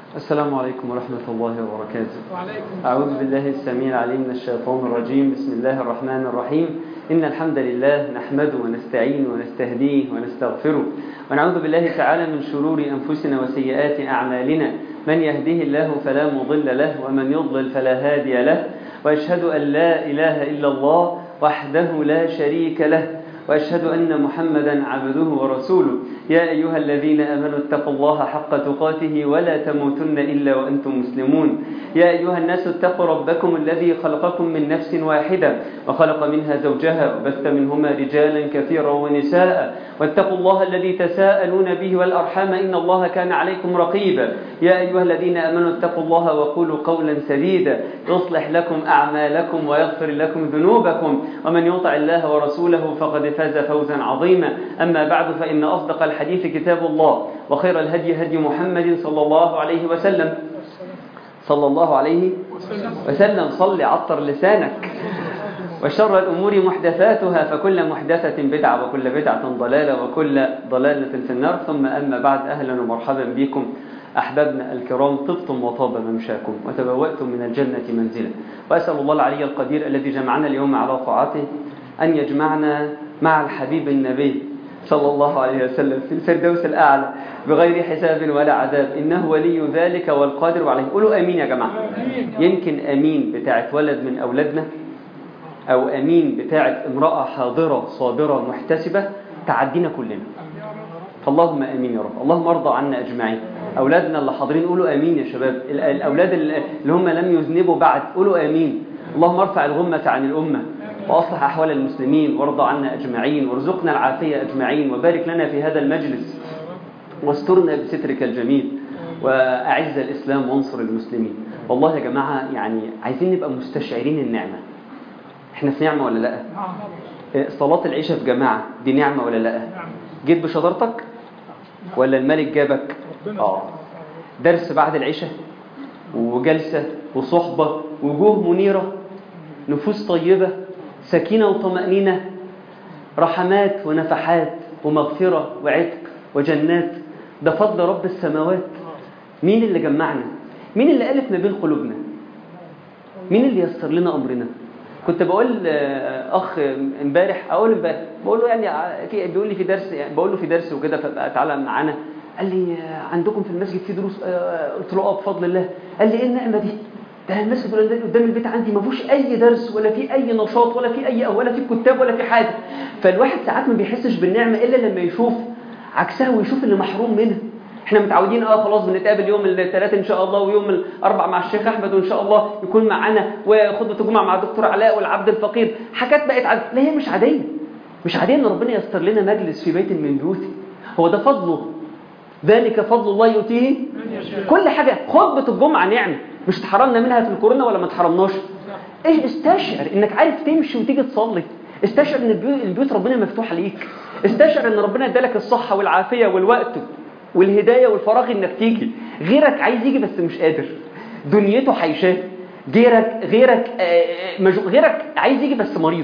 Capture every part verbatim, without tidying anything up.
السلام عليكم ورحمة الله وبركاته. وعليكم أعوذ بالله السميع العليم من الشيطان الرجيم. بسم الله الرحمن الرحيم. إن الحمد لله نحمده ونستعين ونستهديه ونستغفره ونعوذ بالله تعالى من شرور أنفسنا وسيئات أعمالنا. من يهده الله فلا مضل له ومن يضلل فلا هادي له، وأشهد أن لا إله إلا الله وحده لا شريك له، وأشهد أن محمدا عبده ورسوله. يا أيها الذين آمنوا اتقوا الله حق تقاته ولا تموتن إلا وأنتم مسلمون. يا أيها الناس اتقوا ربكم الذي خلقكم من نفس واحدة وخلق منها زوجها وبث منهما رجالا كثيرا ونساء، واتقوا الله الذي تساءلون به والأرحام إن الله كان عليكم رقيبا. يا أيها الذين آمنوا اتقوا الله وقولوا قولا سديدا يصلح لكم أعمالكم ويغفر لكم ذنوبكم، ومن يطع الله ورسوله فقد فاز فوزا عظيما. أما بعد، فإن أصدق الحديث كتاب الله، وخير الهدي هدي محمد صلى الله عليه وسلم صلى الله عليه وسلم صل عطر لسانك. وشر الأمور محدثاتها، فكل محدثة بدعة وكل بدعة ضلالة وكل ضلالة في النار. ثم أما بعد، أهلا ومرحبا بكم أحبابنا الكرام. طبتم وطاب ممشاكم وتبوأتم من الجنة منزلا، وأسأل الله العلي القدير الذي جمعنا اليوم على طاعته أن يجمعنا مع الحبيب النبي صلى الله عليه وسلم في الفردوس الأعلى بغير حساب ولا عذاب، إنه ولي ذلك والقادر عليه. قولوا أمين يا جماعة. يمكن أمين بتاعت ولد من أولادنا، أو أمين بتاعت امرأة حاضرة صابرة محتسبة تعدينا كلنا. فاللهم أمين يا رب. اللهم ارضى عنا أجمعين. أولادنا اللي حاضرين قولوا أمين يا شباب. الأولاد اللي هم لم يذنبوا بعد قولوا أمين. اللهم ارفع الغمة عن الأمة وأصلح أحوال المسلمين وارضى عنا أجمعين، وارزقنا العافية أجمعين، وبارك لنا في هذا المجلس، واسترنا بسترك الجميل، وأعز الإسلام وانصر المسلمين. والله يا جماعة يعني عايزين نبقى مستشعرين النعمة. احنا في نعمة ولا لا؟ صلاة العشاء في جماعة دي نعمة ولا لا؟ جيت بشطارتك ولا الملك جابك؟ آه درس بعد العشاء وجلسة وصحبة وجوه منيرة، نفوس طيبة، سكينة وطمأنينة، رحمات ونفحات ومغفرة وعتق وجنات. ده فضل رب السماوات. مين اللي جمعنا؟ مين اللي ألف ما بين قلوبنا؟ مين اللي يسر لنا أمرنا؟ كنت بقول أخ امبارح أقول امبارح بقول له يعني في بيقول لي في درس، يعني بقول له في درس وكده، فبقى تعالى معانا. قال لي عندكم في المسجد في دروس؟ قلت له اه بفضل الله. قال لي ايه النعمة دي؟ ده المسجد قدام البيت عندي ما فيهوش اي درس ولا في اي نشاط ولا في اي ولا في كتاب ولا في حاجه. فالواحد ساعات ما بيحسش بالنعمه الا لما يشوف عكسها ويشوف اللي محروم منها. احنا متعودين اه خلاص بنتقابل يوم الثلاث ان شاء الله، ويوم الاربع مع الشيخ احمد، وان شاء الله يكون معانا وخطبه الجمعه مع الدكتور علاء والعبد الفقير. حاجات بقت عاديه. لا، هي مش عاديه. مش عاديه ان ربنا يستر لنا مجلس في بيت من بيوته. هو ده فضله. ذلك فضل الله يؤتيه كل حاجه. خطبه الجمعه نعمه، مش اتحرمنا منها في الكورونا ولا ما اتحرمناش؟ ايه، استشعر انك عارف تمشي وتيجي تصلي. استشعر ان البيوت, البيوت ربنا مفتوحه ليك. استشعر ان ربنا ادالك الصحه والعافيه والوقت والهدايه والفراغ انك تيجي. غيرك عايز يجي بس مش قادر، دنيته حيشاه. غيرك غيرك مجو... غيرك عايز يجي بس مريض.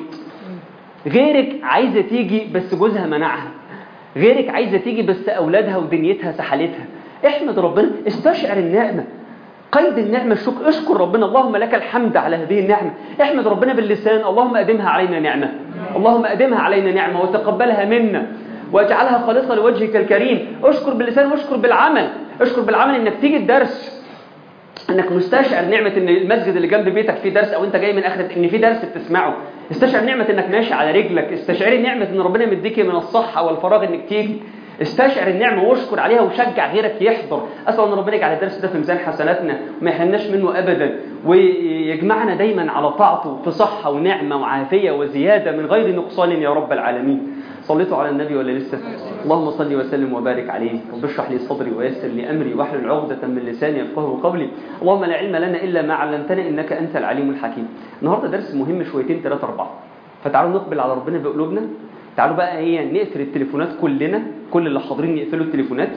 غيرك عايزه تيجي بس جوزها منعها. غيرك عايزه تيجي بس اولادها ودنيتها سحلتها. احمد ربنا، استشعر النعمه. قيد النعمة الشكر. اشكر ربنا. اللهم لك الحمد على هذه النعمة. احمد ربنا باللسان. اللهم أدمها علينا نعمة. اللهم أدمها علينا نعمة وتقبلها منا واجعلها خالصة لوجهك الكريم. اشكر باللسان واشكر بالعمل. اشكر بالعمل انك تيجي الدرس، انك مستشعر نعمة ان المسجد اللي جنب بيتك فيه درس، او انت جاي من اخرة ان في درس بتسمعه. استشعر نعمة انك ماشي على رجلك. استشعر نعمة ان ربنا مديك من الصحة والفراغ انك تيجي. استشعر النعمة واشكر عليها وشجع غيرك يحضر. أسأل أن ربنا يجعل الدرس ده في ميزان حسناتنا وما يحرمناش منه أبدا، ويجمعنا دايما على طاعته في صحة ونعمة وعافية وزيادة من غير نقصان يا رب العالمين. صليتوا على النبي ولا لسه؟ اللهم صل وسلم وبارك عليه. رب اشرح لي صدري ويسر لي أمري واحلل عقدة من لساني يفقهوا قولي. اللهم لا علم لنا إلا ما علمتنا إنك أنت العليم الحكيم. النهارده درس مهم شويتين ثلاثة أربعة، فتعالوا نقبل على ربنا بقلوبنا. تعالوا بقى ايه، نقفل التليفونات كلنا، كل اللي حاضرين يقفلوا التليفونات،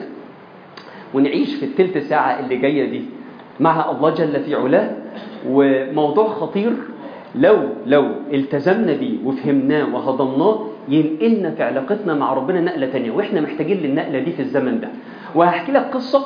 ونعيش في الثلث ساعة اللي جاية دي مع الله جل في علاه. وموضوع خطير لو لو التزمنا بيه وفهمناه وهضمناه ينقلنا في علاقتنا مع ربنا نقلة تانية، واحنا محتاجين للنقلة دي في الزمن ده. وهحكي لك قصة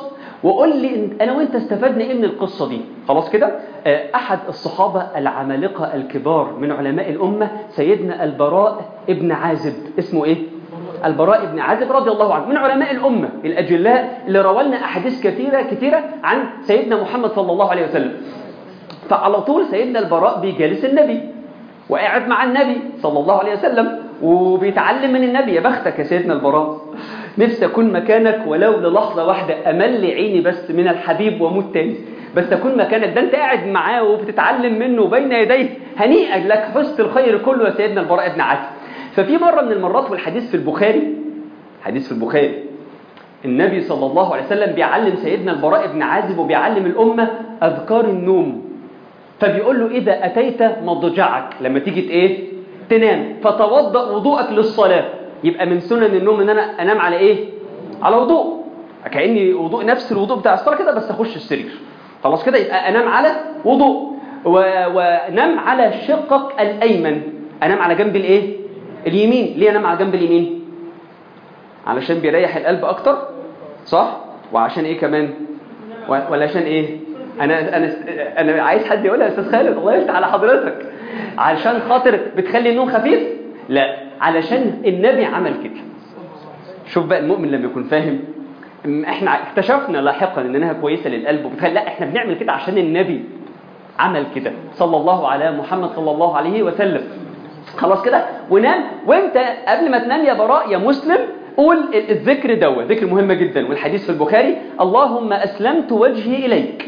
وقول لي انا وانت استفدنا ايه من القصة دي. خلاص كده. احد الصحابة العمالقة الكبار من علماء الامة سيدنا البراء ابن عازب، اسمه ايه؟ البراء ابن عازب رضي الله عنه، من علماء الامة الاجلاء اللي روالنا احاديث كثيرة كثيرة عن سيدنا محمد صلى الله عليه وسلم. فعلى طول سيدنا البراء بيجالس النبي وقاعد مع النبي صلى الله عليه وسلم وبيتعلم من النبي. يا بختك يا سيدنا البراء، نفسي أكون مكانك ولو للحظة واحدة، أمل عيني بس من الحبيب وموت تاني، بس أكون مكانك. ده أنت قاعد معاه وبتتعلم منه بين يديه، هنيئا لك، حسن الخير كله يا سيدنا البراء بن عازب. ففي مرة من المرات، والحديث في البخاري، حديث في البخاري، النبي صلى الله عليه وسلم بيعلم سيدنا البراء بن عازب وبيعلم الأمة أذكار النوم. فبيقول له إذا أتيت مضجعك، لما تيجي إيه تنام، فتوضأ وضوءك للصلاة. يبقى من سنن النوم ان انا انام على ايه؟ على وضوء، كأني وضوء نفس الوضوء بتاع الصلاة كده، بس اخش السرير. خلاص كده، يبقى انام على وضوء، ونام على شقك الايمن، انام على جنب الايه؟ اليمين. ليه انام على جنب اليمين؟ علشان بيريح القلب اكتر، صح؟ وعشان ايه كمان؟ ولا عشان ايه؟ انا انا انا عايز حد يقولها يا استاذ خالد، الله يفتح على حضرتك. علشان خاطر بتخلي النوم خفيف؟ لا، علشان النبي عمل كده. شوف بقى المؤمن لما يكون فاهم. احنا اكتشفنا لاحقا انها كويسه للقلب وبتخلي، لا احنا بنعمل كده عشان النبي عمل كده صلى الله على محمد صلى الله عليه وسلم. خلاص كده، ونام. وانت قبل ما تنام يا براء يا مسلم، قول الذكر دوت، ذكر مهم جدا، والحديث في البخاري: اللهم اسلمت وجهي اليك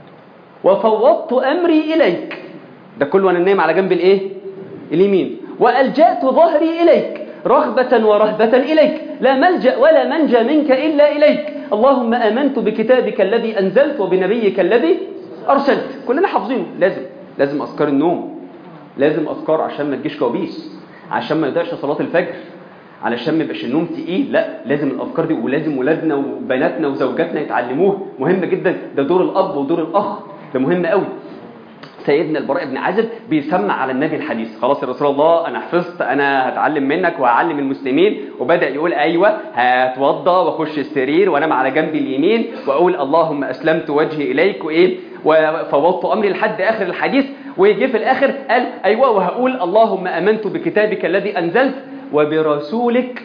وفوضت امري اليك. ده كله وانا نايم على جنب الايه؟ اليمين. وألجأت ظهري إليك رغبة ورهبة إليك، لا ملجأ ولا منجى منك إلا إليك. اللهم آمنت بكتابك الذي أنزلت وبنبيك الذي أرسلت. كلنا حافظينه. لازم لازم أذكار النوم، لازم أذكار عشان ما تجيش كوابيس، عشان ما يضيعش صلاة الفجر، علشان ما يبقاش النوم تقيل. لا، لازم الأذكار دي، ولازم ولادنا وبناتنا وزوجاتنا يتعلموه. مهم جدا، ده دور الأب ودور الأخ، ده مهم قوي. سيدنا البراء بن عازب بيسمع على النبي الحديث. خلاص يا رسول الله، انا حفظت، انا هتعلم منك وهعلم المسلمين. وبدأ يقول ايوه، هتوضى واخش السرير وانام على جنبي اليمين واقول اللهم اسلمت وجهي اليك وايه وفوضت امري لحد اخر الحديث. ويجي في الاخر قال ايوه، وهقول اللهم امنت بكتابك الذي انزلت وبرسولك.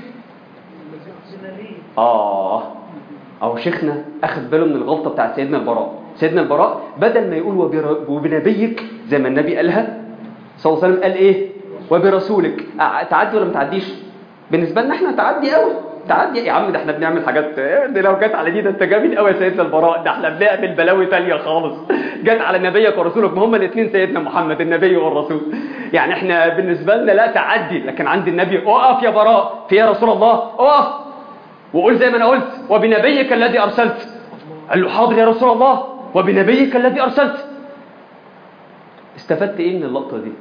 اه اهو شيخنا اخذ باله من الغلطه بتاعت سيدنا البراء. سيدنا البراء بدل ما يقول وبنبيك زي ما النبي قالها صلى الله عليه وسلم، قال ايه؟ وبرسولك. تعدي ولا ما تعديش؟ بالنسبه لنا احنا تعدي قوي، تعدي يا عم، ده احنا بنعمل حاجات، ده لو جت على دي ده انت جامد قوي يا سيدنا البراء، ده احنا بنعمل بلاوي تانية خالص. جت على نبيك ورسولك، ما هم الاثنين سيدنا محمد، النبي والرسول. يعني احنا بالنسبه لنا لا تعدي، لكن عند النبي اقف يا براء، في يا رسول الله اقف وقول زي ما انا قلت وبنبيك الذي ارسلت. قال له حاضر يا رسول الله وبنبيك الذي أرسلت. استفدت إيه من اللقطة دي؟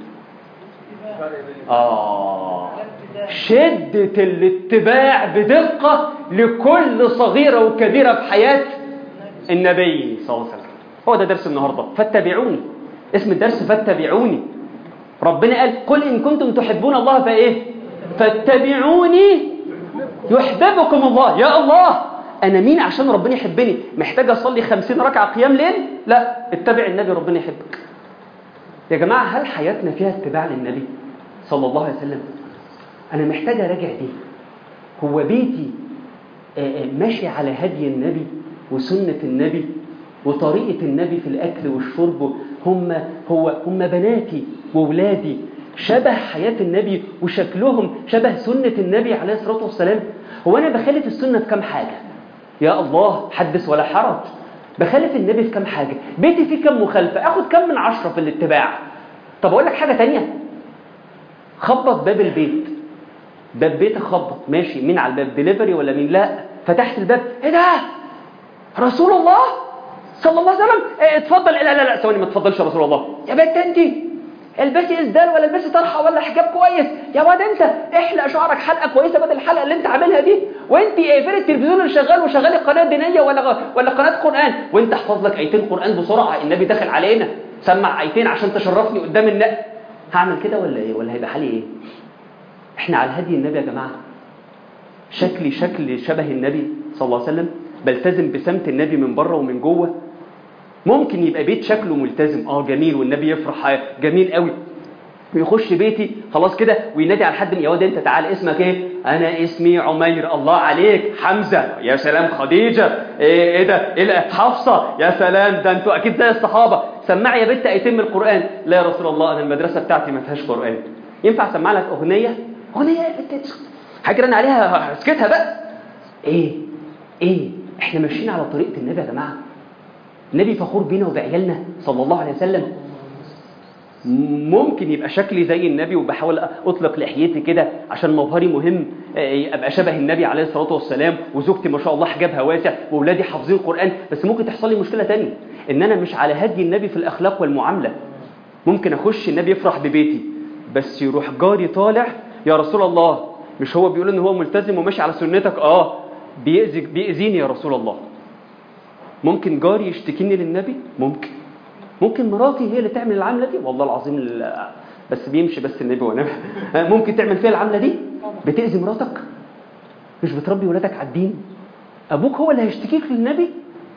آه شدة الاتباع بدقة لكل صغيرة وكبيرة في حياة النبي صلى الله عليه وسلم. هو ده درس النهاردة، فاتبعوني. اسم الدرس فاتبعوني. ربنا قال قل إن كنتم تحبون الله فإيه؟ فاتبعوني يحببكم الله. يا الله، أنا مين عشان ربنا يحبني؟ محتاج أصلي خمسين ركعة قيام ليل؟ لا، اتبع النبي ربنا يحبك. يا جماعة، هل حياتنا فيها اتباع للنبي صلى الله عليه وسلم؟ أنا محتاج أراجع دي. هو بيتي ماشي على هدي النبي وسنة النبي وطريقة النبي في الأكل والشرب؟ هم هو هم بناتي وولادي شبه حياة النبي وشكلهم شبه سنة النبي عليه الصلاة والسلام؟ هو أنا بخالف السنة في كم حاجة؟ يا الله، حدث ولا حرج. بخالف النبي في كم حاجة؟ بيتي فيه كم مخالفة؟ أخد كم من عشرة في الاتباع؟ طب أقول لك حاجة تانية، خبط باب البيت، باب بيتك خبط، ماشي، مين على الباب؟ ديليفري ولا مين؟ لا، فتحت الباب، ايه ده؟ رسول الله صلى الله عليه وسلم، ايه اتفضل. لا لا لا ثواني، ما تفضلش يا رسول الله. يا بنت انت البسي اسدال ولا البسي طرحه ولا حجاب كويس. يا واد انت احلق شعرك حلقه كويسه بدل الحلقه اللي انت عاملها دي. وانت اقفلي التلفزيون اللي شغال وشغالي قناه دينيه ولا ولا قناه قران، وانت احفظ لك ايتين قران بسرعه، النبي داخل علينا، سمع ايتين عشان تشرفني قدام الناس. هعمل كده ولا ايه؟ ولا هيبقى حالي ايه؟ احنا على هدي النبي يا جماعه. شكلي شكل شبه النبي صلى الله عليه وسلم. بلتزم بسمت النبي من بره ومن جوه. ممكن يبقى بيت شكله ملتزم اه جميل والنبي يفرح جميل قوي، ويخش بيتي خلاص كده وينادي على حد من يا واد انت تعال اسمك ايه؟ انا اسمي عمير. الله عليك. حمزه. يا سلام. خديجه. ايه, إيه ده؟ ايه حفصه. يا سلام، ده انتوا اكيد زي الصحابه. سمعي يا بنت ايتم القران. لا يا رسول الله انا المدرسه بتاعتي ما فيهاش قران. ينفع اسمع لك اغنيه؟ اغنيه يا بنت هجرن عليها اسكتها بقى. ايه ايه احنا ماشيين على طريقه النبي يا جماعه. النبي فخور بينا وبعيالنا صلى الله عليه وسلم. ممكن يبقى شكلي زي النبي وبحاول اطلق لحيتي كده عشان مظهري مهم، ابقى شبه النبي عليه الصلاه والسلام، وزوجتي ما شاء الله حجابها واسع واولادي حافظين القران، بس ممكن تحصل لي مشكله تانية ان انا مش على هدي النبي في الاخلاق والمعامله. ممكن اخش النبي يفرح ببيتي بس يروح جاري طالع يا رسول الله مش هو بيقول ان هو ملتزم وماشي على سنتك؟ اه بيأذي بيأذيني يا رسول الله. ممكن جاري يشتكيني للنبي، ممكن ممكن مراتي هي اللي تعمل العمله دي، والله العظيم بس بيمشي بس النبي وانا ممكن تعمل فيها العمله دي. بتأذي مراتك، مش بتربي ولادك على الدين. ابوك هو اللي هيشتكيك للنبي.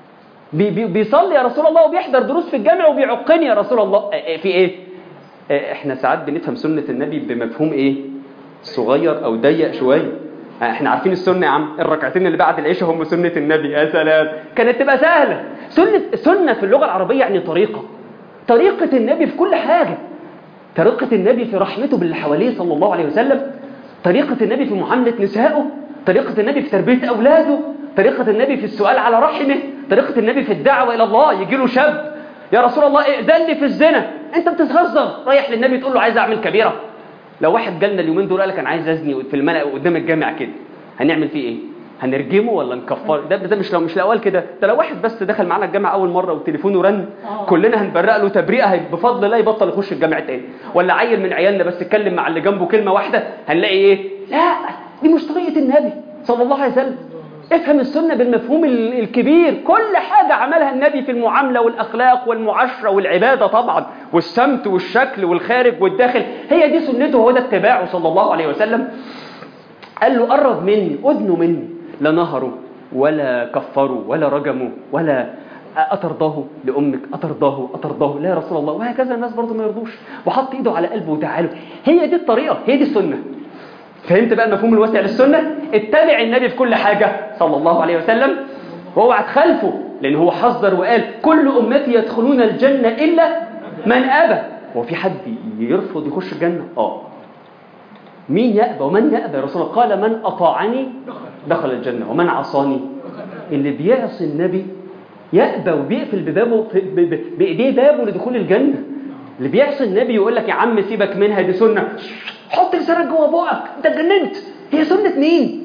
بي بي بيصلي يا رسول الله وبيحضر دروس في الجامع وبيعقني يا رسول الله. في ايه؟ احنا ساعات بنفهم سنه النبي بمفهوم ايه؟ صغير او ضيق شويه. احنا عارفين السنه يا عم، الركعتين اللي بعد العشاء هم سنه النبي. يا سلام، كانت تبقى سهله. سنه سنه في اللغه العربيه يعني طريقه طريقه النبي في كل حاجه. طريقه النبي في رحمته باللي حواليه صلى الله عليه وسلم، طريقه النبي في معامله نسائه، طريقه النبي في تربيه اولاده، طريقه النبي في السؤال على رحمه، طريقه النبي في الدعوه الى الله. يجي له شاب يا رسول الله ائذن لي في الزنا، انت بتتهزر، رايح للنبي تقول له عايز اعمل كبيره. لو واحد جالنا اليومين دول قال لك انا عايز ازني في الملأ قدام الجامع كده، هنعمل فيه ايه؟ هنرجمه ولا نكفره؟ ده ده مش لو مش الاول كده، ده لو واحد بس دخل معانا الجامع اول مره وتليفونه رن كلنا هنبرق له تبرئه بفضل الله يبطل يخش الجامع تاني. ولا عيل من عيالنا بس اتكلم مع اللي جنبه كلمه واحده هنلاقي ايه؟ لا دي مش طريقه النبي صلى الله عليه وسلم. افهم السنه بالمفهوم الكبير. كل حاجه عملها النبي في المعامله والاخلاق والمعاشره والعباده طبعا والسمت والشكل والخارج والداخل، هي دي سنته، هو ده اتباعه صلى الله عليه وسلم. قال له قرب مني، أدنوا مني، لا نهروا ولا كفروا ولا رجموا ولا أترضاه لأمك، أترضاه أترضاه لا يا رسول الله، وهكذا الناس برضو ما يرضوش. وحط إيده على قلبه وتعالوا. هي دي الطريقة، هي دي السنة. فهمت بقى المفهوم الواسع للسنة؟ اتبع النبي في كل حاجة صلى الله عليه وسلم، وهو هتخالفه لأن هو حذر وقال كل أمتي يدخلون الجنة إلا من أبى. هو في حد يرفض يخش الجنة؟ آه مين يأبى ومن يأبى يا رسول الله؟ قال من أطاعني دخل الجنة ومن عصاني. اللي بيعصي النبي يأبى وبيقفل ببابه بإيديه بابه لدخول الجنة. اللي بيعصي النبي يقول لك يا عم سيبك منها دي سنة، حط لسانك جوه بقك انت اتجننت. هي سنة مين؟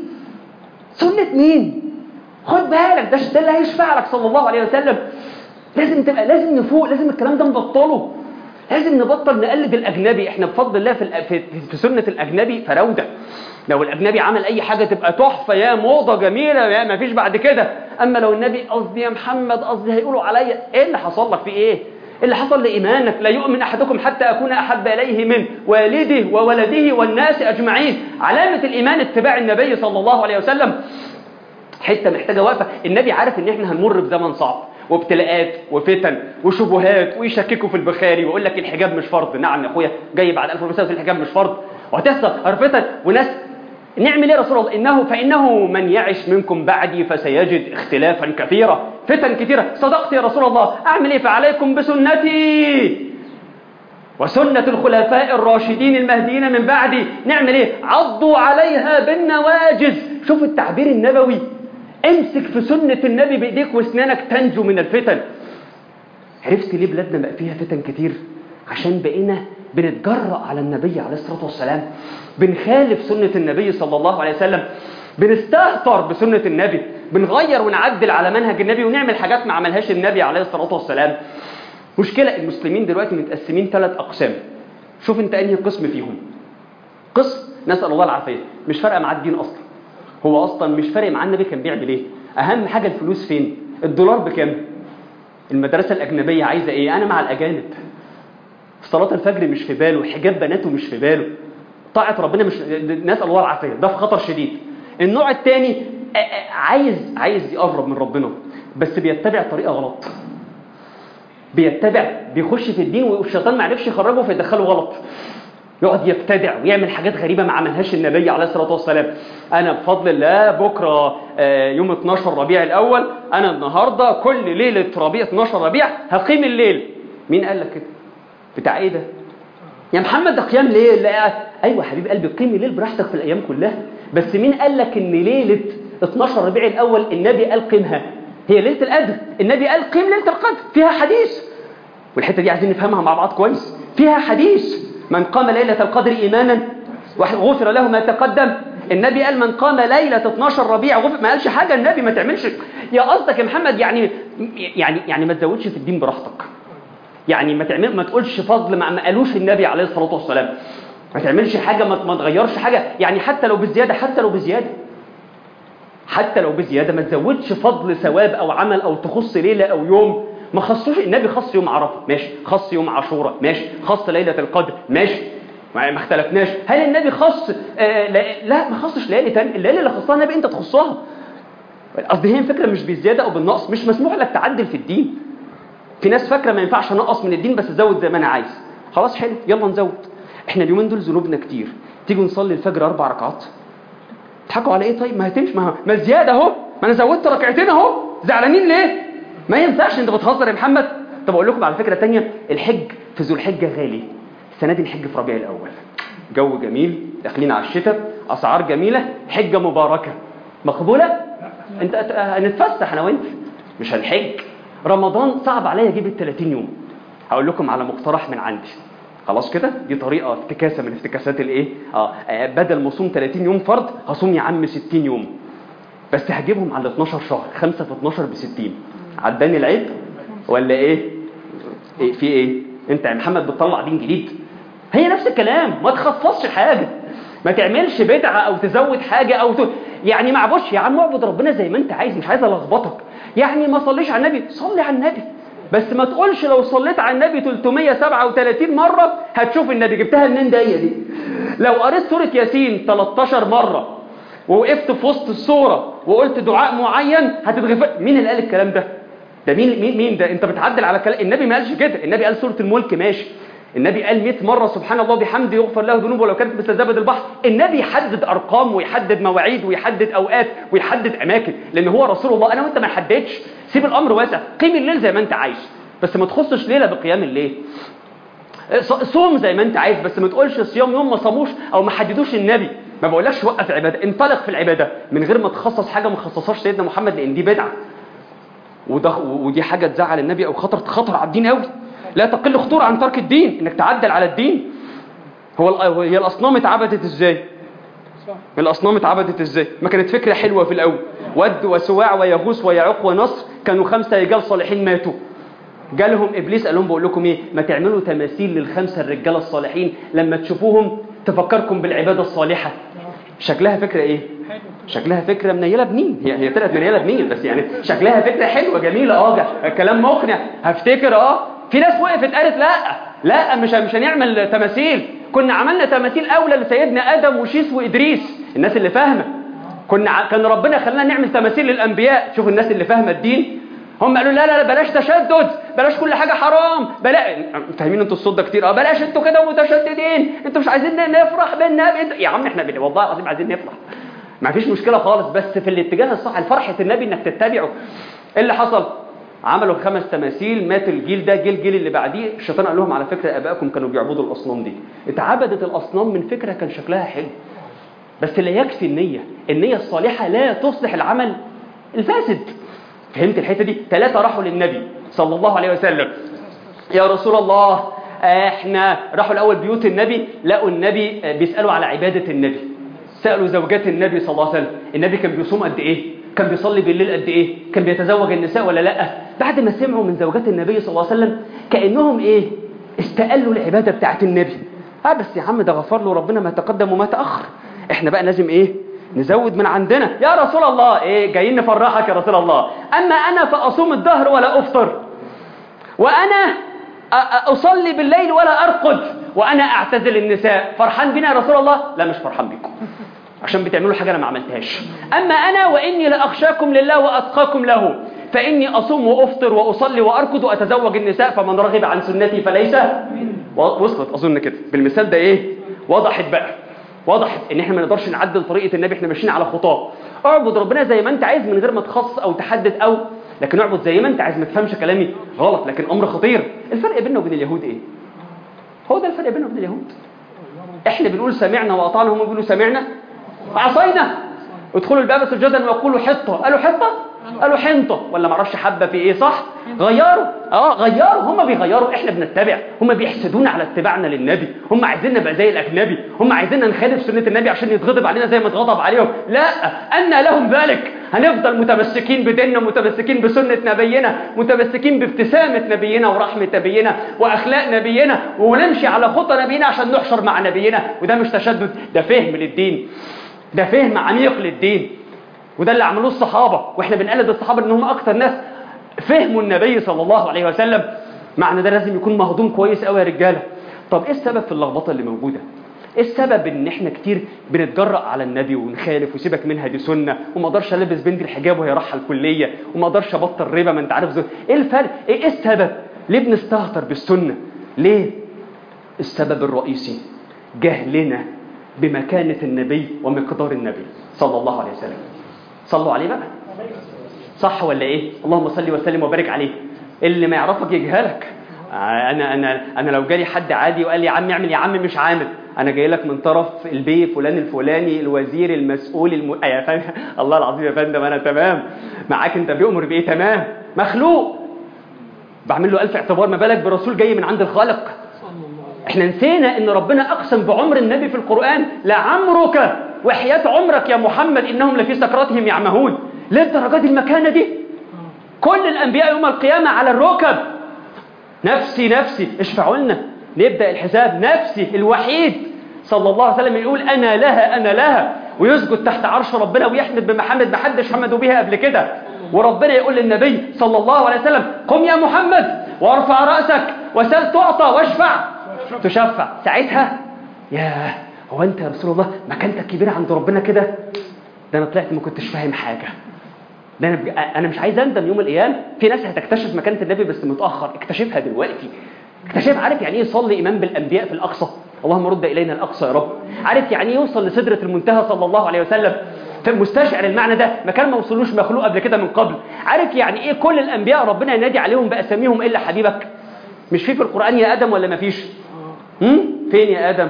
سنة مين؟ خد بالك، ده ده اللي هيشفع لك صلى الله عليه وسلم. لازم تبقى لازم نفوق، لازم الكلام ده نبطله، لازم نبطل نقلد الأجنبي. احنا بفضل الله في في, في سنة الأجنبي فراودة. لو الأجنبي عمل أي حاجة تبقى تحفة يا موضة جميلة يا ما فيش بعد كده. أما لو النبي قصدي يا محمد قصدي هيقولوا عليا إيه اللي حصل لك في إيه؟ اللي حصل لإيمانك؟ لا يؤمن أحدكم حتى أكون أحب إليه من والده وولده والناس أجمعين. علامة الإيمان اتباع النبي صلى الله عليه وسلم. حتة محتاجة وقفة. النبي عارف إن إحنا هنمر بزمن صعب وابتلاءات وفتن وشبهات، ويشككوا في البخاري ويقول لك الحجاب مش فرض. نعم يا اخويا، جاي بعد ألف وسنة الحجاب مش فرض، وهتحصل فتن وناس. نعمل ايه يا رسول الله؟ انه فانه من يعش منكم بعدي فسيجد اختلافا كثيرا، فتن كثيره. صدقت يا رسول الله، اعمل ايه؟ فعليكم بسنتي وسنة الخلفاء الراشدين المهديين من بعدي. نعمل ايه؟ عضوا عليها بالنواجذ. شوف التعبير النبوي، امسك في سنة النبي بإيديك واسنانك تنجو من الفتن. عرفت ليه بلادنا بقى فيها فتن كتير؟ عشان بقينا بنتجرأ على النبي عليه الصلاة والسلام، بنخالف سنة النبي صلى الله عليه وسلم، بنستهتر بسنة النبي، بنغير ونعدل على منهج النبي ونعمل حاجات ما عملهاش النبي عليه الصلاة والسلام. مشكلة المسلمين دلوقتي متقسمين ثلاث أقسام. شوف انت أنهي قسم فيهم. قسم نسأل الله العافية مش فارقة مع الدين أصلا، هو أصلا مش فارق مع النبي كان بيعمل إيه، أهم حاجة الفلوس فين، الدولار بكام، المدرسة الأجنبية عايزة إيه، أنا مع الأجانب. صلاة الفجر مش في باله، حجاب بناته مش في باله، طاعة ربنا مش، نسأل الله العافية، ده في خطر شديد. النوع الثاني عايز عايز يقرب من ربنا بس بيتبع طريقه غلط، بيتبع بيخش في الدين والشيطان ما عرفش يخرجه فيدخله غلط، يقعد يبتدع ويعمل حاجات غريبه ما عملهاش النبي عليه الصلاه والسلام. انا بفضل الله بكره يوم اتناشر ربيع الاول، انا النهارده كل ليله ربيع اتناشر ربيع هقيم الليل. مين قال لك كده؟ بتاع ايه ده يا محمد؟ ده قيام ليل. لا ايوه حبيب قلبي، قيم الليل براحتك في الايام كلها، بس مين قال لك ان ليله اتناشر ربيع الاول النبي قال قيمها؟ هي ليله القدر، النبي قال قيم ليله القدر، فيها حديث، والحته دي عايزين نفهمها مع بعض كويس. فيها حديث من قام ليله القدر ايمانا غفر له ما تقدم. النبي قال من قام ليله اتناشر ربيع غفر، ما قالش حاجه النبي. ما تعملش يا قصدك يا محمد يعني يعني يعني ما تزودش في الدين براحتك، يعني ما تعمل ما تقولش فضل ما قالوش النبي عليه الصلاه والسلام، ما تعملش حاجه ما تغيرش حاجه، يعني حتى لو بزياده حتى لو بزياده حتى لو بزياده ما تزودش فضل ثواب او عمل او تخص ليله او يوم. ما خصوش النبي، خص يوم عرفه ماشي، خص يوم عاشوراء ماشي، خص ليله القدر ماشي، ما اختلفناش. هل النبي خص آه لا, لا ما خصش ليله ثانيه، الليله اللي خصها النبي انت تخصها. قصدي هي الفكره مش بالزياده او بالنقص، مش مسموح لك تعدل في الدين. في ناس فاكره ما ينفعش انقص من الدين بس ازود زي ما انا عايز. خلاص حلو يلا نزود. احنا اليومين دول ذنوبنا كتير، تيجوا نصلي الفجر اربع ركعات. تضحكوا على ايه طيب؟ ما هتمشي، ما ما زياده اهو، ما انا زودت ركعتين اهو، زعلانين ليه؟ ما ينفعش. انت بتهزر يا محمد. طب اقول لكم على فكره ثانيه، الحج في ذو الحجه غالي. السنه دي الحج في ربيع الاول، جو جميل، داخلين على الشتاء، اسعار جميله، حجه مباركه مقبوله. انت هنتفسح انا وانت، مش هنحج. رمضان صعب عليا اجيب ال ثلاثين يوم. هقول لكم على مقترح من عندي، خلاص كده، دي طريقه افتكاسه من افتكاسات الايه اه بدل ما اصوم ثلاثين يوم فرض هصوم يا عم ستين يوم، بس هجيبهم على اتناشر شهر، خمسة في اتناشر ب ستين. عداني العيب ولا ايه؟ ايه في ايه؟ انت يا محمد بتطلع دين جديد؟ هي نفس الكلام، ما تخصصش حاجه، ما تعملش بدعه او تزود حاجه او ت... يعني معبوش يا عم، اعبد ربنا زي ما انت عايز، مش عايز الخبطك. يعني ما صليش على النبي، صلي على النبي، بس ما تقولش لو صليت على النبي ثلاثمية وسبعة وثلاثين مره هتشوف النبي. جبتها منين ده؟ هي دي. لو قريت سوره ياسين تلتاشر مره ووقفت في وسط السوره وقلت دعاء معين هتتغفر. مين اللي قال الكلام ده؟ ده مين مين مين ده؟ انت بتعدل على كلام النبي. ما قالش كده. النبي قال سوره الملك ماشي، النبي قال مئة مره سبحان الله بحمده يغفر له ذنوبه ولو كانت مثل زبد البحر. النبي يحدد ارقام ويحدد مواعيد ويحدد اوقات ويحدد اماكن، لان هو رسول الله. انا وانت ما نحددش، سيب الامر واسع، قيم الليل زي ما انت عايز بس ما تخصش ليله بقيام الليل. صوم زي ما انت عايز بس ما تقولش صيام يوم ما صاموش او ما حددوش النبي. ما بقولكش وقف عباده، انطلق في العباده من غير ما تخصص حاجه ما خصصهاش سيدنا محمد، لان دي بدعه وده ودي حاجه تزعل النبي او خطر خطر على الدين قوي. لا تقل خطوره عن ترك الدين انك تعدل على الدين. هو هي الاصنام اتعبدت ازاي؟ الاصنام اتعبدت ازاي؟ ما كانت فكره حلوه في الاول، ود وسواع ويغوث ويعوق ونصر، كانوا خمسه رجال صالحين ماتوا. جالهم ابليس قال لهم بقول لكم ايه، ما تعملوا تماثيل للخمسه الرجاله الصالحين لما تشوفوهم تفكركم بالعباده الصالحه. شكلها فكره ايه؟ شكلها فكره منيله بنين. هي هي طلعت منيله بنين بس يعني شكلها فكره حلوه جميله. اه كلام مقنع، هفتكر. اه في ناس وقفت قالت لا لا مش مش هنعمل تماثيل. كنا عملنا تماثيل اولى لسيدنا ادم وشيس وادريس. الناس اللي فاهمه، كنا ع... كان ربنا خلانا نعمل تماثيل للانبياء. شوف الناس اللي فاهمه الدين، هم قالوا لا لا لا بلاش تشدد، بلاش كل حاجه حرام، بلا فاهمين انتوا الصوت ده كتير. اه بلاش انتوا كده متشددين، انتوا مش عايزين نفرح بالنبي. يا عم احنا بن... والله العظيم عايزين نفرح، ما فيش مشكله خالص، بس في الاتجاه الصح، الفرحه النبي انك تتبعه. ايه اللي حصل؟ عملوا خمس تماثيل، مات الجيل ده، جيل الجيل اللي بعديه الشيطان قال لهم على فكره ابائكم كانوا بيعبدوا الاصنام دي. اتعبدت الاصنام من فكره كان شكلها حلو، بس لا يكفي النيه. النيه الصالحه لا تصلح العمل الفاسد. فهمت الحته دي؟ ثلاثه راحوا للنبي صلى الله عليه وسلم، يا رسول الله احنا راحوا الاول بيوت النبي، لقوا النبي بيسالوا على عباده النبي، سالوا زوجات النبي صلى الله عليه وسلم النبي كان بيصوم قد ايه، كان بيصلي بالليل قد ايه، كان بيتزوج النساء ولا لا. بعد ما سمعوا من زوجات النبي صلى الله عليه وسلم كانهم ايه، استقلوا العباده بتاعت النبي. اه بس يا عم ده غفر له ربنا ما تقدم وما تاخر، احنا بقى لازم ايه، نزود من عندنا. يا رسول الله ايه، جايين نفرحك يا رسول الله، اما انا فاصوم الدهر ولا افطر، وانا اصلي بالليل ولا ارقد، وانا اعتزل النساء، فرحان بنا يا رسول الله؟ لا مش فرحان بكم. عشان بتعملوا حاجة أنا ما عملتهاش. أما أنا وإني لأخشاكم لله وأتقاكم له، فإني أصوم وأفطر وأصلي وأركض وأتزوج النساء، فمن رغب عن سنتي فليس. وصلت أظن كده بالمثال ده إيه؟ وضحت بقى، وضحت إن إحنا ما نقدرش نعدل طريقة النبي، إحنا ماشيين على خطاه. اعبد ربنا زي ما أنت عايز من غير ما تخصص أو تحدد، أو لكن اعبد زي ما أنت عايز. ما تفهمش كلامي غلط، لكن أمر خطير. الفرق بيننا وبين اليهود إيه؟ هو ده الفرق بيننا وبين اليهود. إحنا بنقول سمعنا وأطعنا، هم بيقولوا سمعنا وعصينا. ادخلوا الباب سجدا ويقولوا حطة، قالوا حطة؟ قالوا حنطة، ولا معرفش حبة في ايه، صح؟ غيروا، اه غيروا، هم بيغيروا، احنا بنتبع. هم بيحسدونا على اتباعنا للنبي، هم عايزيننا نبقى زي الاجنبي، هم عايزيننا نخالف سنة النبي عشان يتغضب علينا زي ما اتغضب عليهم. لا، أن لهم ذلك. هنفضل متمسكين بديننا، متمسكين بسنة نبينا، متمسكين بابتسامة نبينا ورحمة نبينا واخلاق نبينا، ونمشي على خطى نبينا عشان نحشر مع نبينا. وده مش تشدد، ده فهم للدين، ده فهم عميق للدين. وده اللي عملوه الصحابة، واحنا بنقلد الصحابة ان هم اكتر ناس فهموا النبي صلى الله عليه وسلم. معنى ده لازم يكون مهضوم كويس قوي يا رجالة. طب ايه السبب في اللخبطة اللي موجودة؟ ايه السبب ان احنا كتير بنتجرأ على النبي ونخالف وسيبك منها دي سنة، وما اقدرش البس بنتي الحجاب وهي رايحه الكلية، وما اقدرش ابطل ربا، ما انت عارف زي ايه الفرق؟ ايه السبب؟ ليه بنستهتر بالسنة؟ ليه؟ السبب الرئيسي جهلنا بمكانة النبي ومقدار النبي صلى الله عليه وسلم. صلوا عليه بقى، صح ولا ايه؟ اللهم صل وسلم وبارك عليه. اللي ما يعرفك يجهلك. انا انا انا لو جالي حد عادي وقال لي يا عم اعمل، يا عم مش عامل، انا جاي لك من طرف البي فلان الفلاني الوزير المسؤول الم... يا فندم الله العظيم يا فندم انا تمام معاك، انت بيأمر بايه؟ تمام، مخلوق بعمل له الف اعتبار، ما بالك برسول جاي من عند الخالق. احنا نسينا ان ربنا اقسم بعمر النبي في القرآن، لعمرك وحياة عمرك يا محمد انهم لفي سكراتهم يعمهون. ليه الدرجات دي المكانة دي؟ كل الانبياء يوم القيامة على الركب، نفسي نفسي اشفعوا لنا، نبدأ الحساب. نفسي الوحيد صلى الله عليه وسلم يقول انا لها انا لها، ويسجد تحت عرش ربنا ويحمد بمحمد ما حدش حمده بيها قبل كده. وربنا يقول للنبي صلى الله عليه وسلم قم يا محمد وارفع رأسك وسل تعطى واشفع تشفع. ساعتها ياه، هو انت يا رسول الله مكانتك كبيرة عند ربنا كده؟ ده انا طلعت ما كنتش فاهم حاجة. ده انا بج... انا مش عايز اندم يوم القيامة. في ناس هتكتشف مكانة النبي بس متأخر، اكتشفها دلوقتي. اكتشف، عارف يعني ايه يصلي امام بالانبياء في الاقصى؟ اللهم رد الينا الاقصى يا رب. عارف يعني ايه يوصل لسدرة المنتهى صلى الله عليه وسلم؟ مستشعر المعنى ده، مكان ما وصلوش مخلوق قبل كده من قبل. عارف يعني ايه كل الانبياء ربنا ينادي عليهم باساميهم الا حبيبك؟ مش في في القرآن يا ادم ولا ما فيش؟ هم؟ فين يا ادم؟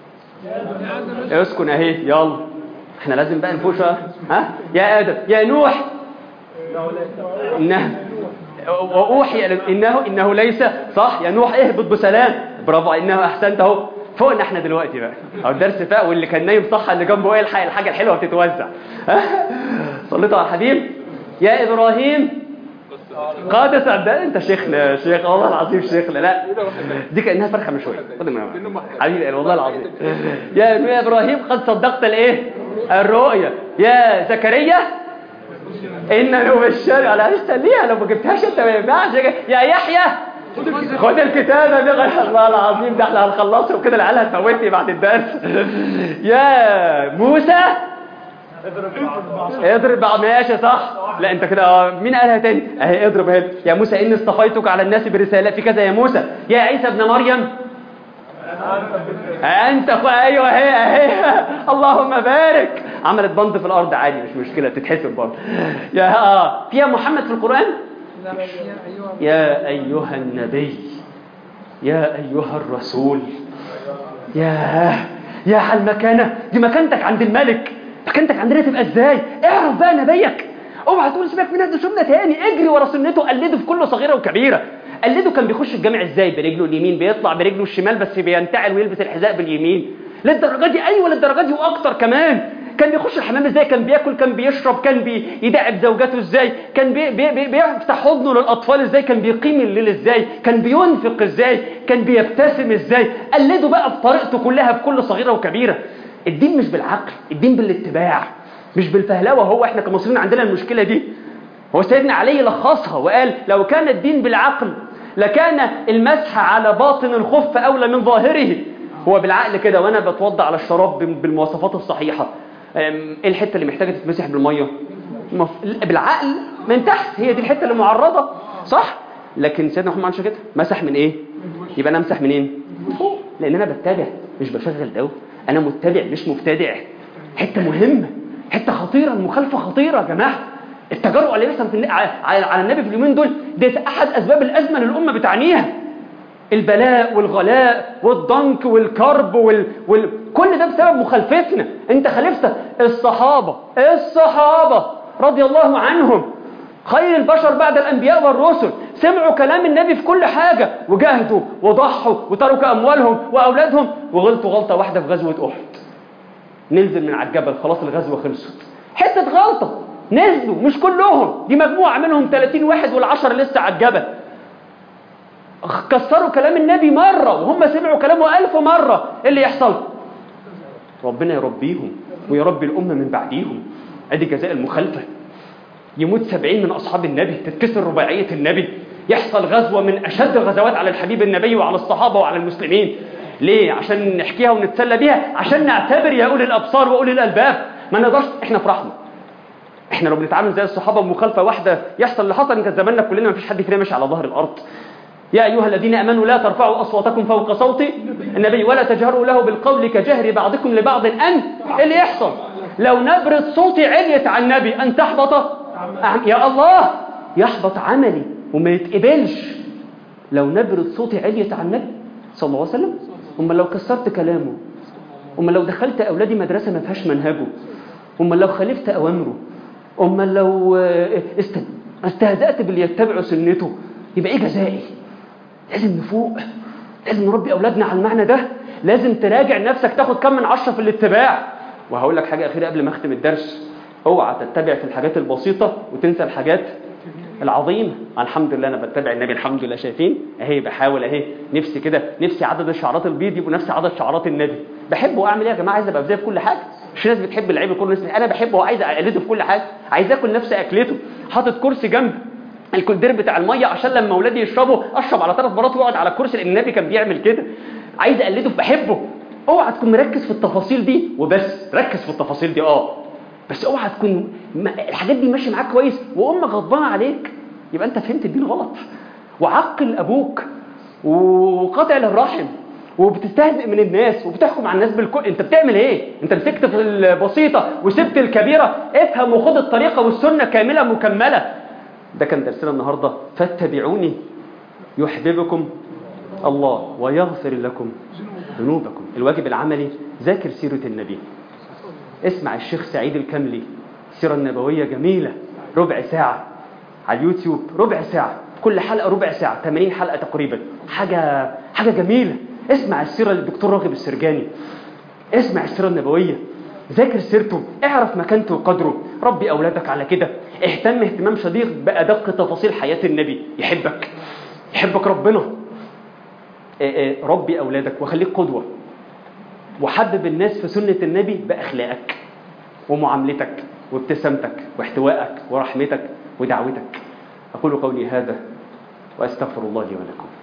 اسكن اهي، يلا احنا لازم بقى نفوش. ها يا ادم، يا نوح انه واوحي انه انه ليس، صح يا نوح اهبط بسلام، برافو انه احسنت اهو. فوقنا احنا دلوقتي بقى او الدرس فاق، واللي كان نايم صح اللي جنبه ايه الحاجه الحاجه الحلوه بتتوزع. صليتوا على الحبيب. يا ابراهيم قاد صدق انت شيخنا شيخ والله العظيم شيخنا. لا دي كانها فرخه من شويه حبيبي والله العظيم. يا يا ابراهيم قد صدقت الايه؟ الرؤيا. يا زكريا ان نبشر على اشتليها، لو ما جبتهاش انت ما ينفعش. يا يحيى خد الكتاب ده، الله العظيم ده احنا هنخلصه وكده العيال هتفوتني بعد الدرس. يا موسى اضرب بعض، ماشي صح. لا انت كده مين قالها تاني؟ اهي اضرب اهي. يا موسى اني اصطفيتك على الناس برسالة في كذا. يا موسى يا عيسى ابن مريم انت ايوه اهي اهي. اللهم بارك. عملت بند في الارض عادي مش مشكله تتحسب برضه. يا اه فيها محمد في القرآن؟ يا ايها النبي، يا ايها الرسول. يا يا على المكانه دي، مكانتك عند الملك. مكانتك عندنا تبقى ازاي؟ اعرف بقى نبيك. اوعى تقول سيبك منها دي سنه تاني، اجري ورا سنته، قلده في كل صغيره وكبيره. قلده كان بيخش الجامع ازاي؟ برجله اليمين، بيطلع برجله الشمال بس بينتعل ويلبس الحذاء باليمين. للدرجه دي؟ ايوه للدرجه دي واكتر كمان. كان بيخش الحمام ازاي؟ كان بياكل، كان بيشرب، كان بيداعب زوجاته ازاي، كان بي بي بي بيفتح حضنه للاطفال ازاي، كان بيقيم الليل ازاي، كان بينفق ازاي، كان بيبتسم ازاي. قلده بقى بطريقته كلها في كل صغيره وكبيره. الدين مش بالعقل، الدين بالاتباع مش بالفهلوه. هو احنا كمصريين عندنا المشكله دي. هو سيدنا علي لخصها وقال لو كان الدين بالعقل لكان المسح على باطن الخف اولى من ظاهره. هو بالعقل كده وانا بتوضع على الشراب بالمواصفات الصحيحه ايه الحته اللي محتاجه تتمسح بالميه؟ مف... بالعقل من تحت، هي دي الحته اللي معرضه، صح؟ لكن سيدنا محمد ما عملش كده، مسح من ايه؟ يبقى انا امسح منين؟ فوق، لان انا بتابع مش بشغل دو، انا متبع مش مبتدع. حته مهمه، حته خطيره، المخالفه خطيره يا جماعه. التجرؤ اللي بيحصل في على النبي في اليومين دول ده احد اسباب الازمه اللي الامه بتعانيها. البلاء والغلاء والضنك والكرب وال... وال... كل ده بسبب مخالفتنا. انت خالفت الصحابه الصحابه رضي الله عنهم، خير البشر بعد الانبياء والرسل، سمعوا كلام النبي في كل حاجه وجاهدوا وضحوا وتركوا اموالهم واولادهم، وغلطوا غلطه واحده في غزوه احد. ننزل من على الجبل، خلاص الغزوه خلصت، حته غلطه نزلوا، مش كلهم، دي مجموعه منهم ثلاثين واحد والعشر لسه على الجبل. كسروا كلام النبي مرة وهم سمعوا كلامه ألف مرة، إيه اللي يحصل؟ ربنا يربيهم ويربي الأمة من بعديهم. ادي جزاء المخالفة. يموت سبعين من أصحاب النبي، تتكسر رباعية النبي، يحصل غزوة من أشد الغزوات على الحبيب النبي وعلى الصحابة وعلى المسلمين. ليه؟ عشان نحكيها ونتسلى بيها، عشان نعتبر يا أولي الأبصار وأولي الألباب. ما نقدرش احنا في رحمة، احنا لو بنتعامل زي الصحابة بمخالفة واحدة يحصل اللي حصل، كان زماننا كلنا ما فيش حد فينا ماشي على ظهر الأرض. يا أيها الذين أمنوا لا ترفعوا أصواتكم فوق صوت النبي ولا تجهروا له بالقول كجهر بعضكم لبعض أن اللي يحصل لو نبرة صوتي عليت على النبي أن تحبط أعم... يا الله يحبط عملي وما يتقبلش. لو نبرة صوتي عليت على النبي صلى الله عليه وسلم، أما لو كسرت كلامه، أما لو دخلت أولادي مدرسة ما فيهاش منهجه، أما لو خالفت أوامره، أما لو است... استهزأت باللي يتبعوا سنته، يبقى إيه جزائي؟ لازم نفوق، لازم نربي أولادنا على المعنى ده، لازم تراجع نفسك، تاخد كم من عشرة في الاتباع. وهقول لك حاجة أخيرة قبل ما أختم الدرس، اوعى تتبع في الحاجات البسيطة وتنسى الحاجات العظيمة. الحمد لله أنا بتبع النبي، الحمد لله، شايفين أهي بحاول أهي، نفسي كده، نفسي عدد الشعرات البيض يبقوا نفس عدد شعرات النبي. بحبه وأعمل إيه يا جماعة؟ عايز أبقى زيه في كل حاجة. مش ناس بتحب العيب كل الناس، أنا بحبه وعايز أقلده في كل حاجة، عايز آكل نفس أكلته، حاطط كرسي جنب الكولدير بتاع الميه عشان لما اولادي يشربوا اشرب على ثلاث مرات واقعد على الكرسي، لان النبي كان بيعمل كده. عايز اقلده بحبه. اوعى تكون مركز في التفاصيل دي وبس، ركز في التفاصيل دي اه بس اوعى تكون الحاجات دي ماشيه معاك كويس وامك غضبانه عليك، يبقى انت فهمت الدين غلط. وعقل ابوك وقاطع للرحم وبتستهزئ من الناس وبتحكم على الناس بالكل، انت بتعمل ايه؟ انت مسكت في البسيطه وسبت الكبيره. افهم وخد الطريقه والسنه كامله مكمله. ده كان درسنا النهاردة، فاتبعوني يحببكم الله ويغفر لكم ذنوبكم. الواجب العملي، ذاكر سيرة النبي، اسمع الشيخ سعيد الكملي، سيرة النبوية جميلة، ربع ساعة على اليوتيوب، ربع ساعة كل حلقة، ربع ساعة، ثمانين حلقة تقريبا، حاجة حاجة جميلة. اسمع السيرة للدكتور راغب السرجاني، اسمع السيرة النبوية، ذاكر سيرته، اعرف مكانته وقدره، ربي أولادك على كده، اهتم اهتمام شديد بأدق تفاصيل حياة النبي، يحبك يحبك ربنا. ربي أولادك وخليك قدوة، وحبب الناس في سنة النبي بأخلاقك ومعاملتك وابتسامتك واحتوائك ورحمتك ودعوتك. أقول قولي هذا وأستغفر الله لي ولكم.